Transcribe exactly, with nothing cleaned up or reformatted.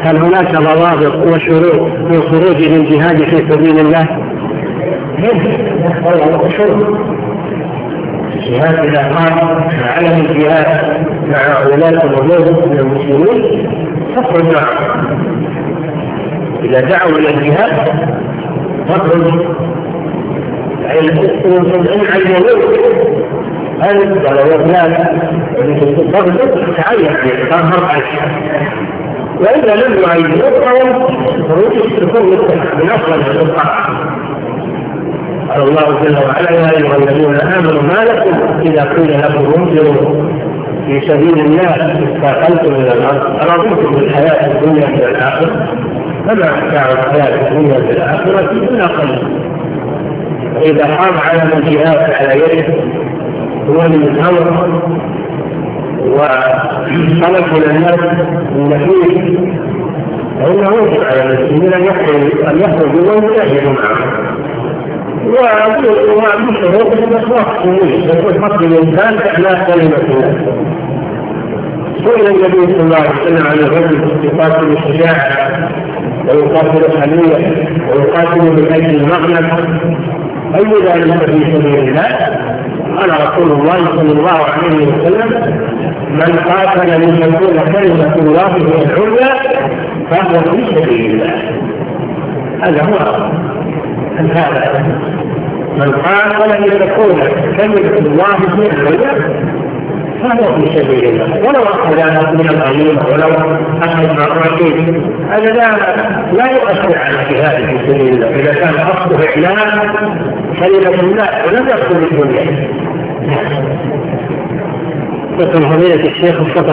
هل هناك ضوابط وشروط في الخروج للجهاد في سبيل الله؟ الجهاد إذا قام علم الجهاد مع ولاة الأمور من المسلمين تخرج معهم. إذا دعوا إلى الجهاد تخرج إن عينوا أنت ولو فلان تخرج تعين تظهر عنك، وإذا لم يعينوا فهم خروج تكون من أفضل الصفحة. قال الله جل وعلا: يا أيها الذين آمنوا ما لكم إذا قيل لكم انفروا في سبيل الله استثقلتم إلى الأرض أرضيتم بالحياة الدنيا من الآخرة فما متاع الحياة الدنيا من الآخرة إلا قليل. وإذا قام على الجهاد على يده هو من الأمر وطلب الناس النفيس، فإنه يجب على المسلمين أن يخرجوا ويجاهدوا معهم. وبشروط الإخلاص يكون حق الإنسان إحلاء كلمة الله. سئل النبي صلى الله عليه وسلم عن الرجل يقاتل الشجاعة ويقاتل الحمية ويقاتل من أجل المغنم أي ذلك في سبيل الله؟ قال رسول الله صلى الله عليه وسلم: من قاتل لتكون كلمة الله هي العليا فهو في سبيل الله. هذا هو هذا من قاتل لتكون كلمة الله هي العليا فهو في سبيل الله، ولو أخذ من الغنيمة ولو أخذ مرتين هذا لا لا يؤثر على الجهاد في سبيل الله إذا كان قصده إعلان كلمة الله ولم يقصد الدنيا. فضيلة الشيخ